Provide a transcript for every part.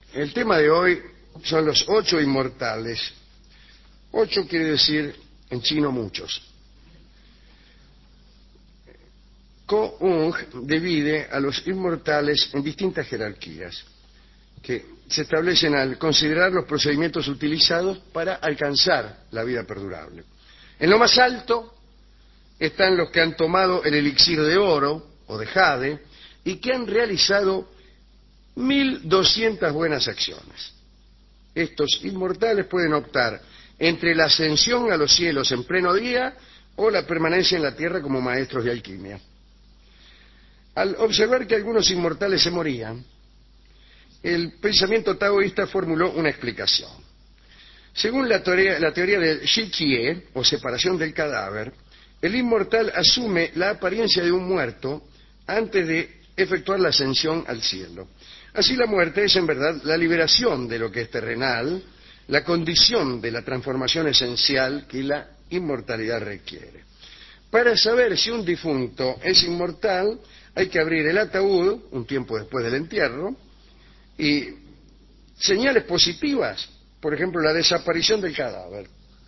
El tema de hoy son los 8 inmortales. 8 quiere decir en chino muchos. Ko-Ung divide a los inmortales en distintas jerarquías que se establecen al considerar los procedimientos utilizados para alcanzar la vida perdurable. En lo más alto están los que han tomado el elixir de oro o de jade y que han realizado 1200 buenas acciones. Estos inmortales pueden optar entre la ascensión a los cielos en pleno día o la permanencia en la tierra como maestros de alquimia. Al observar que algunos inmortales se morían, el pensamiento taoísta formuló una explicación. Según la teoría del Shikie, o separación del cadáver, el inmortal asume la apariencia de un muerto antes de efectuar la ascensión al cielo. Así la muerte es en verdad la liberación de lo que es terrenal, la condición de la transformación esencial que la inmortalidad requiere. Para saber si un difunto es inmortal, hay que abrir el ataúd un tiempo después del entierro y señales positivas, por ejemplo, la desaparición del cadáver,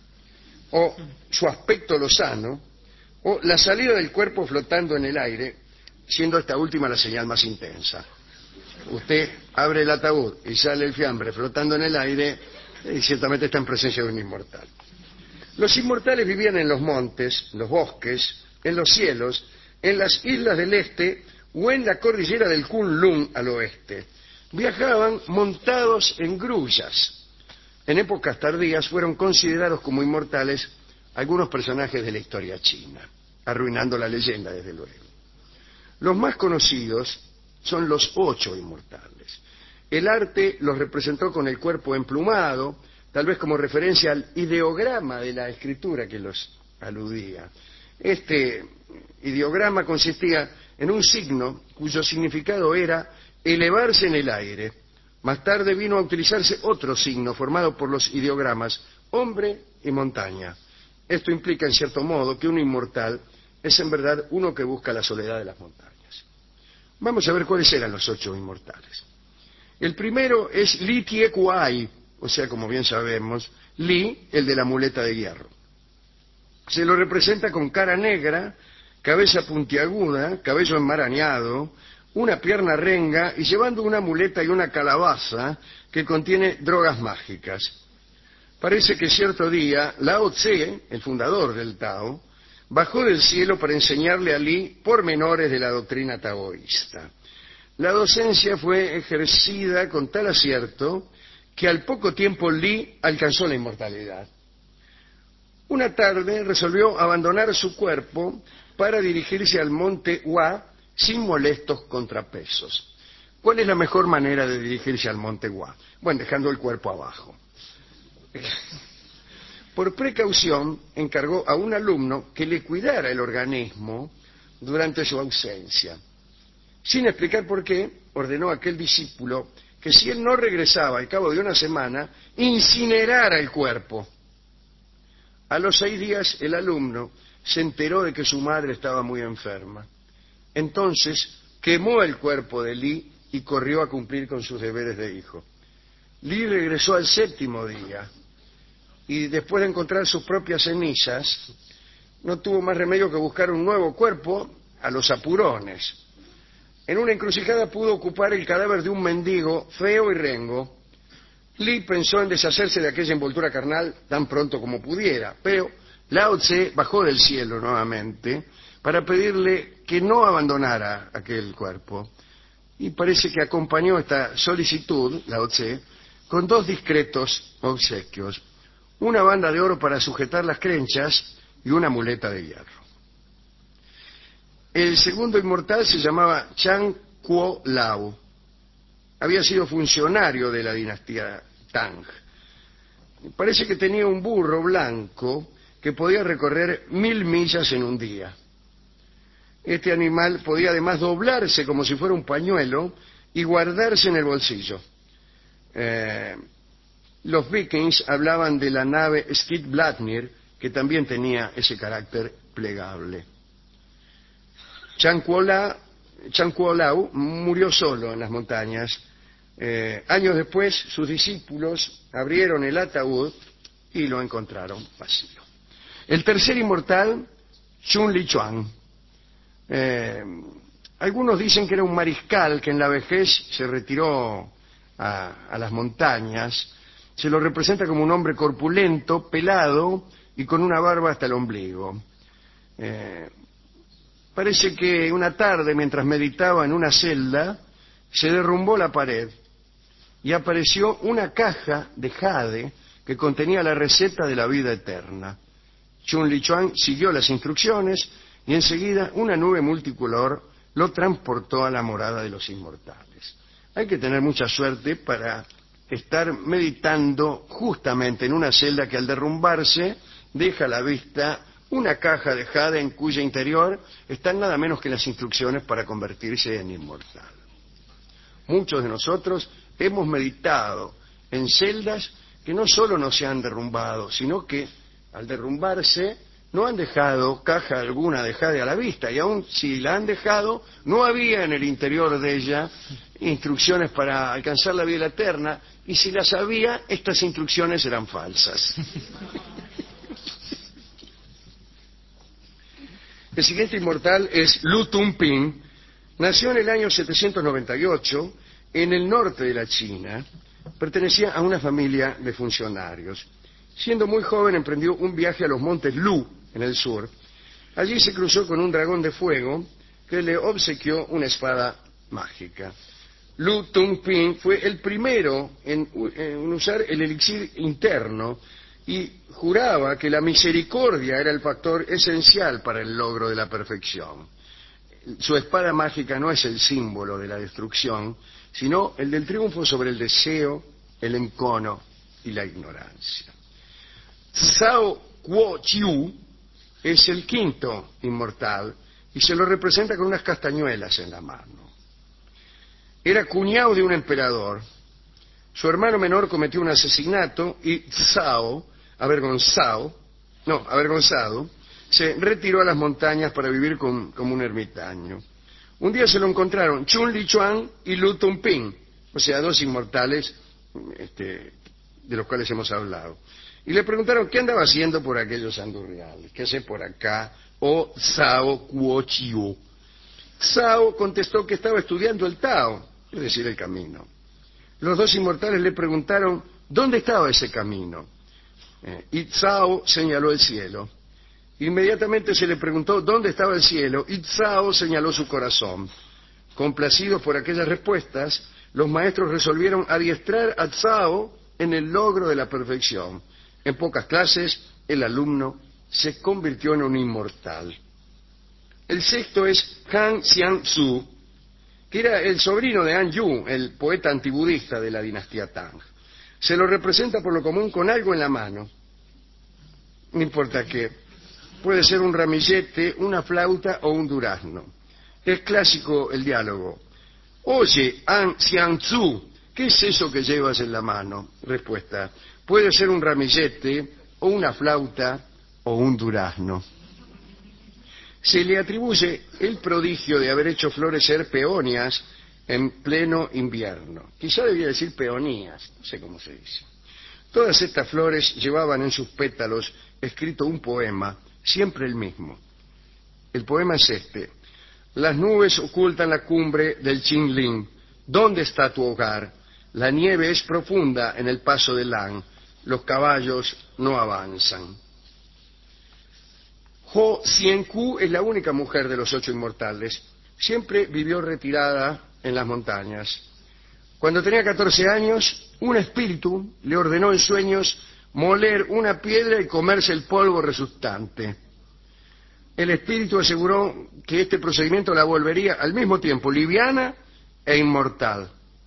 o su aspecto lozano, o la salida del cuerpo flotando en el aire, siendo esta última la señal más intensa. Usted abre el ataúd y sale el fiambre flotando en el aire, y ciertamente está en presencia de un inmortal. Los inmortales vivían en los montes, en los bosques, en los cielos, en las islas del este o en la cordillera del Kunlun al oeste. Viajaban montados en grullas. En épocas tardías fueron considerados como inmortales algunos personajes de la historia china, arruinando la leyenda, desde luego. Los más conocidos son los 8 inmortales. El arte los representó con el cuerpo emplumado, tal vez como referencia al ideograma de la escritura que los aludía. Este ideograma consistía en un signo cuyo significado era elevarse en el aire. Más tarde vino a utilizarse otro signo formado por los ideogramas hombre y montaña. Esto implica, en cierto modo, que un inmortal es en verdad uno que busca la soledad de las montañas. Vamos a ver cuáles eran los 8 inmortales. El primero es Li Tie Kuai, o sea, como bien sabemos, Li, el de la muleta de hierro. Se lo representa con cara negra, cabeza puntiaguda, cabello enmarañado, una pierna renga y llevando una muleta y una calabaza que contiene drogas mágicas. Parece que cierto día Lao Tse, el fundador del Tao, bajó del cielo para enseñarle a Li pormenores de la doctrina taoísta. La docencia fue ejercida con tal acierto que al poco tiempo Li alcanzó la inmortalidad. Una tarde resolvió abandonar su cuerpo para dirigirse al monte Hua sin molestos contrapesos. ¿Cuál es la mejor manera de dirigirse al monte Hua? Bueno, dejando el cuerpo abajo. Por precaución, encargó a un alumno que le cuidara el organismo durante su ausencia. Sin explicar por qué, ordenó a aquel discípulo que si él no regresaba al cabo de una semana, incinerara el cuerpo. A los 6 días, el alumno se enteró de que su madre estaba muy enferma. Entonces, quemó el cuerpo de Li y corrió a cumplir con sus deberes de hijo. Li regresó al 7º día y después de encontrar sus propias cenizas, no tuvo más remedio que buscar un nuevo cuerpo a los apurones. En una encrucijada pudo ocupar el cadáver de un mendigo feo y rengo. Li pensó en deshacerse de aquella envoltura carnal tan pronto como pudiera, pero Lao Tse bajó del cielo nuevamente para pedirle que no abandonara aquel cuerpo. Y parece que acompañó esta solicitud, Lao Tse, con 2 discretos obsequios: una banda de oro para sujetar las crenchas y una muleta de hierro. El segundo inmortal se llamaba Chan Kuo Lau. Había sido funcionario de la dinastía Tang. Parece que tenía un burro blanco que podía recorrer 1000 millas en un día. Este animal podía además doblarse como si fuera un pañuelo y guardarse en el bolsillo. Los vikings hablaban de la nave Skidbladnir, que también tenía ese carácter plegable. Chan Kuo Lau murió solo en las montañas Años después, sus discípulos abrieron el ataúd y lo encontraron vacío. El tercer inmortal, Chun Li Chuan. Algunos dicen que era un mariscal que en la vejez se retiró a las montañas. Se lo representa como un hombre corpulento, pelado y con una barba hasta el ombligo. Parece que una tarde, mientras meditaba en una celda, se derrumbó la pared y apareció una caja de jade que contenía la receta de la vida eterna. Chun Li Chuan siguió las instrucciones y enseguida una nube multicolor lo transportó a la morada de los inmortales. Hay que tener mucha suerte para estar meditando justamente en una celda que al derrumbarse deja a la vista una caja de jade en cuyo interior están nada menos que las instrucciones para convertirse en inmortal. Muchos de nosotros hemos meditado en celdas que no solo no se han derrumbado, sino que al derrumbarse no han dejado caja alguna de jade a la vista, y aun si la han dejado, no había en el interior de ella instrucciones para alcanzar la vida eterna, y si las había, estas instrucciones eran falsas. El siguiente inmortal es Lu Tunping. Nació en el año 798 en el norte de la China. Pertenecía a una familia de funcionarios. Siendo muy joven emprendió un viaje a los montes Lu, en el sur. Allí se cruzó con un dragón de fuego que le obsequió una espada mágica. Lu Tunping fue el primero en usar el elixir interno y juraba que la misericordia era el factor esencial para el logro de la perfección. Su espada mágica no es el símbolo de la destrucción, sino el del triunfo sobre el deseo, el encono y la ignorancia. Zhao Guoqiu es el quinto inmortal y se lo representa con unas castañuelas en la mano. Era cuñado de un emperador. Su hermano menor cometió un asesinato y Zhao, avergonzado, se retiró a las montañas para vivir como un ermitaño. Un día se lo encontraron Chun Li Chuan y Lu Tunping, o sea, dos inmortales de los cuales hemos hablado. Y le preguntaron qué andaba haciendo por aquellos andurriales, qué hace por acá, o Zhao Guoqiu. Zhao contestó que estaba estudiando el Tao, es decir, el camino. Los dos inmortales le preguntaron dónde estaba ese camino. Y Zhao señaló el cielo. Inmediatamente se le preguntó dónde estaba el cielo y Zhao señaló su corazón. Complacidos por aquellas respuestas, los maestros resolvieron adiestrar a Zhao en el logro de la perfección. En pocas clases, el alumno se convirtió en un inmortal. El sexto es Han Xiangzu, que era el sobrino de Han Yu, el poeta antibudista de la dinastía Tang. Se lo representa por lo común con algo en la mano. No importa qué. Puede ser un ramillete, una flauta o un durazno. Es clásico el diálogo. Oye, Han Xiangzu, ¿qué es eso que llevas en la mano? Respuesta. Puede ser un ramillete, o una flauta, o un durazno. Se le atribuye el prodigio de haber hecho florecer peonias en pleno invierno. Quizá debía decir peonías, no sé cómo se dice. Todas estas flores llevaban en sus pétalos escrito un poema, siempre el mismo. El poema es este. Las nubes ocultan la cumbre del Qinling. ¿Dónde está tu hogar? La nieve es profunda en el paso de Lan. Los caballos no avanzan. Ho Xianku es la única mujer de los 8 inmortales. Siempre vivió retirada en las montañas. Cuando tenía 14 años, un espíritu le ordenó en sueños moler una piedra y comerse el polvo resultante. El espíritu aseguró que este procedimiento la volvería al mismo tiempo liviana e inmortal.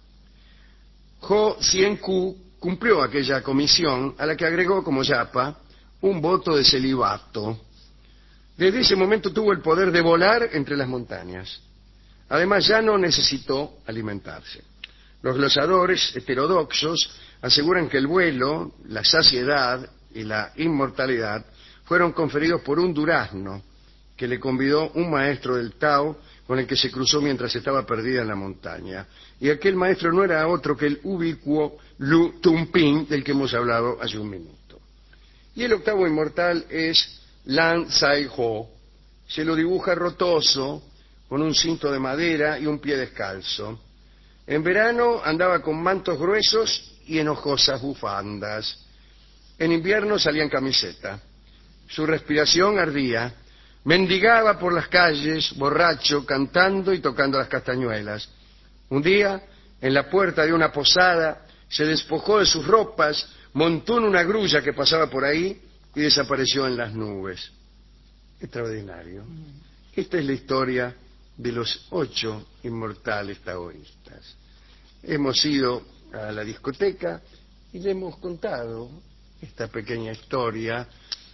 Ho Xianku cumplió aquella comisión, a la que agregó como yapa un voto de celibato. Desde ese momento tuvo el poder de volar entre las montañas. Además, ya no necesitó alimentarse. Los glosadores heterodoxos aseguran que el vuelo, la saciedad y la inmortalidad fueron conferidos por un durazno que le convidó un maestro del Tao con el que se cruzó mientras estaba perdida en la montaña. Y aquel maestro no era otro que el ubicuo Lu Tumping, del que hemos hablado hace un minuto. Y el octavo inmortal es Lan Sai-ho. Se lo dibuja rotoso, con un cinto de madera y un pie descalzo. En verano andaba con mantos gruesos y enojosas bufandas. En invierno salía en camiseta. Su respiración ardía. Mendigaba por las calles, borracho, cantando y tocando las castañuelas. Un día, en la puerta de una posada, se despojó de sus ropas, montó en una grulla que pasaba por ahí y desapareció en las nubes. Extraordinario. Esta es la historia de los 8 inmortales taoístas. Hemos ido a la discoteca y le hemos contado esta pequeña historia.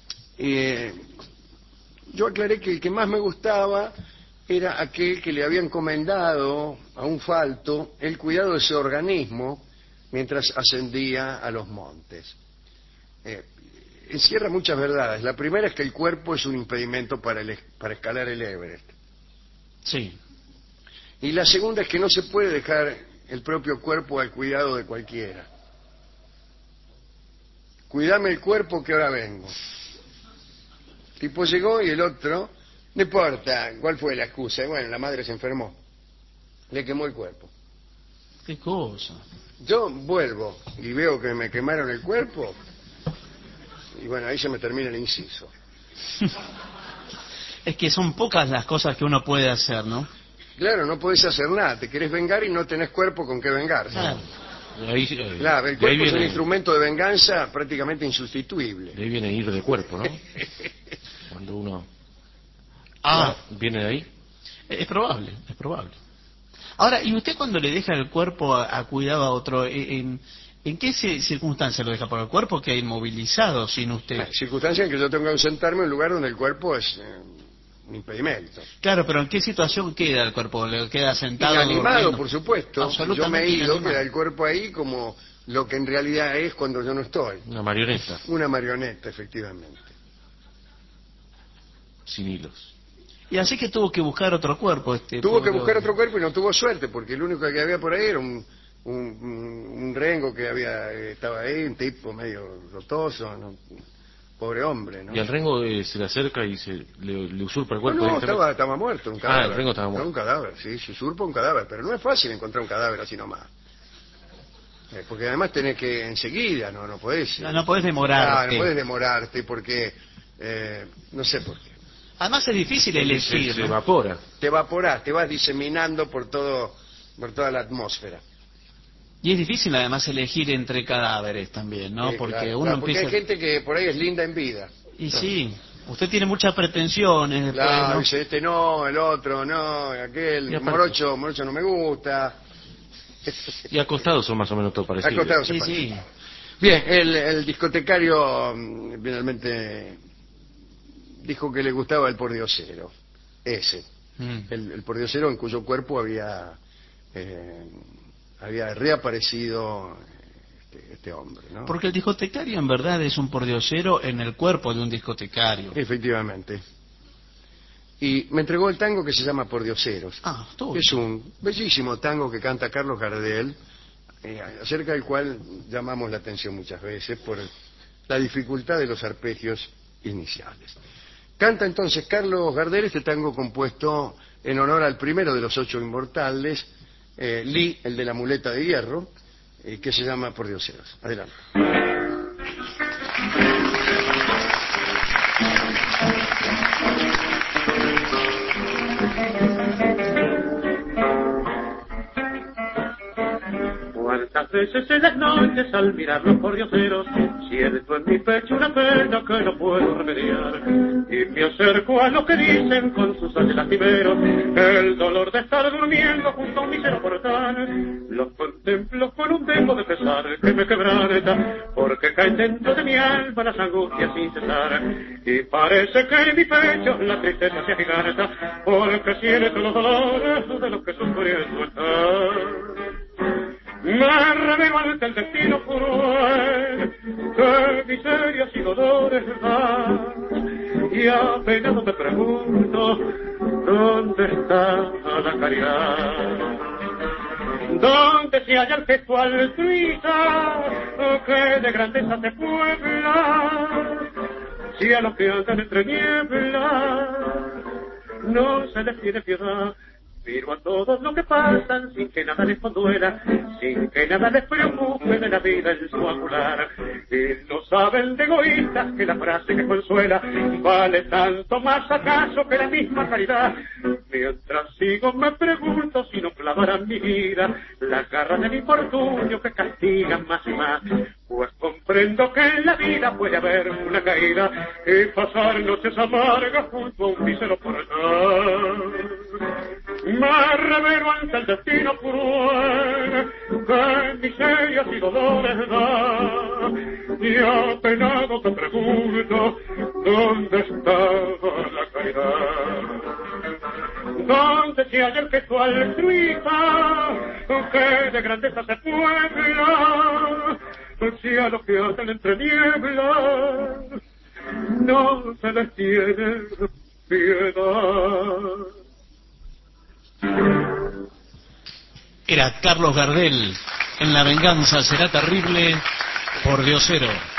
Yo aclaré que el que más me gustaba era aquel que le había encomendado a un falto el cuidado de su organismo mientras ascendía a los montes. Encierra muchas verdades. La primera es que el cuerpo es un impedimento para escalar el Everest. Sí. Y la segunda es que no se puede dejar el propio cuerpo al cuidado de cualquiera. Cuidame el cuerpo que ahora vengo. El tipo llegó y el otro, no importa cuál fue la excusa. Bueno, la madre se enfermó. Le quemó el cuerpo. ¿Qué cosa? Yo vuelvo y veo que me quemaron el cuerpo. Y bueno, ahí se me termina el inciso. Es que son pocas las cosas que uno puede hacer, ¿no? Claro, no podés hacer nada. Te querés vengar y no tenés cuerpo con qué vengarse. Claro. Claro, el cuerpo es un instrumento de venganza prácticamente insustituible. De ahí viene ir de cuerpo, ¿no? Cuando uno viene de ahí. Es probable, es probable. Ahora, ¿y usted cuando le deja el cuerpo a cuidado a otro, en qué circunstancia lo deja? ¿Por el cuerpo queda inmovilizado sin usted? Circunstancia en que yo tengo que sentarme en un lugar donde el cuerpo es un impedimento. Claro, pero ¿en qué situación queda el cuerpo? ¿Le queda sentado? Inanimado, durmiendo? por supuesto. Yo me he ido, queda el cuerpo ahí como lo que en realidad es cuando yo no estoy. Una marioneta. Una marioneta, efectivamente. Sin hilos. Y así que tuvo que buscar otro cuerpo. Tuvo que buscar otro cuerpo y no tuvo suerte, porque el único que había por ahí era un rengo que estaba ahí, un tipo medio rotoso, ¿no? Pobre hombre, ¿no? Y al rengo se le acerca y le usurpa el cuerpo. No, estaba muerto, un cadáver. El rengo estaba muerto. No, un cadáver, sí, se usurpa un cadáver, pero no es fácil encontrar un cadáver así nomás. Porque además tenés que enseguida, no podés. No podés demorarte. No podés demorarte porque, no sé por qué. Además es difícil elegir. Se evapora. Te evaporás, te vas diseminando por toda la atmósfera. Y es difícil además elegir entre cadáveres también, ¿no? Porque claro, uno porque empieza... hay gente que por ahí es linda en vida. Y sí, usted tiene muchas pretensiones después, Claro, ¿no? dice, este no, el otro no, aquel, morocho no me gusta. Y acostados son más o menos todo parecidos. Acostados Sí, sí. Bien, el discotecario finalmente dijo que le gustaba el pordiosero, ese. El pordiosero en cuyo cuerpo había reaparecido este hombre, ¿no? Porque el discotecario en verdad es un pordiosero en el cuerpo de un discotecario. Efectivamente. Y me entregó el tango que se llama Pordioseros. Es un bellísimo tango que canta Carlos Gardel, acerca del cual llamamos la atención muchas veces por la dificultad de los arpegios iniciales. Canta entonces Carlos Gardel este tango compuesto en honor al primero de los 8 inmortales, Lee, el de la muleta de hierro, que se llama Pordioseros. Adelante. Cuántas veces en las noches al mirar los pordioseros siento en mi pecho una pena que no puedo remediar y me acerco a lo que dicen con sus años lastimeros, el dolor de estar durmiendo junto a un mísero portal. Los contemplo con un tempo de pesar que me quebranta porque caen dentro de mi alma las angustias sin cesar y parece que en mi pecho la tristeza se agiganta porque siento los dolores de los que sufriendo están. Me revelo ante el destino cruel que miserias y dolores da y apenado me pregunto ¿Dónde está la caridad? ¿Dónde se halla el gesto altruista que de grandeza se puebla? Si a los que andan entre nieblas no se les tiene piedad, pero a todos los que pasan sin que nada les conduela, sin que nada les preocupe de la vida en su angular, y no saben de egoístas que la frase que consuela vale tanto más acaso que la misma caridad. Mientras sigo me pregunto si no clavarán mi vida las garras del infortunio que castigan más y más, pues comprendo que en la vida puede haber una caída y pasar noches amargas junto a un mísero portal. Me revelo ante el destino cruel que miserias y dolores da, y apenado te pregunto ¿dónde está la caridad? ¿Dónde se halla el gesto altruista que de grandeza se puebla? Si a los que hacen entre nieblas no se les tiene piedad. Era Carlos Gardel en La venganza será terrible por Diosero.